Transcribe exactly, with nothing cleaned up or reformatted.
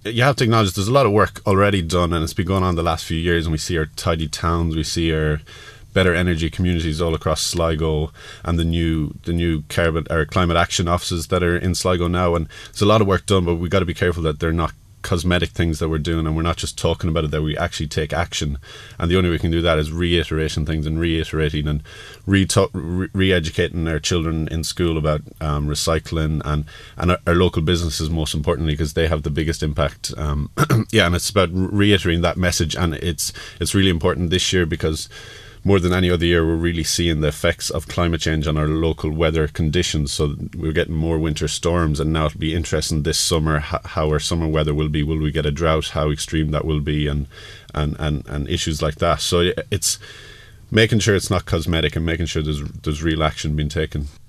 you have to acknowledge there's a lot of work already done, and it's been going on the last few years, and we see our tidy towns, we see our better energy communities all across Sligo, and the new the new carbon or climate action offices that are in Sligo now. And there's a lot of work done, but we've got to be careful that they're not cosmetic things that we're doing, and we're not just talking about it, that we actually take action. And the only way we can do that is reiterating things and reiterating and re- re-educating our children in school about um, recycling, and, and our, our local businesses most importantly, because they have the biggest impact. Um, yeah, and it's about reiterating that message, and it's it's really important this year because more than any other year, we're really seeing the effects of climate change on our local weather conditions. So we're getting more winter storms, and now it'll be interesting this summer how our summer weather will be. Will we get a drought? How extreme that will be, and and and, and issues like that. So it's making sure it's not cosmetic and making sure there's there's real action being taken.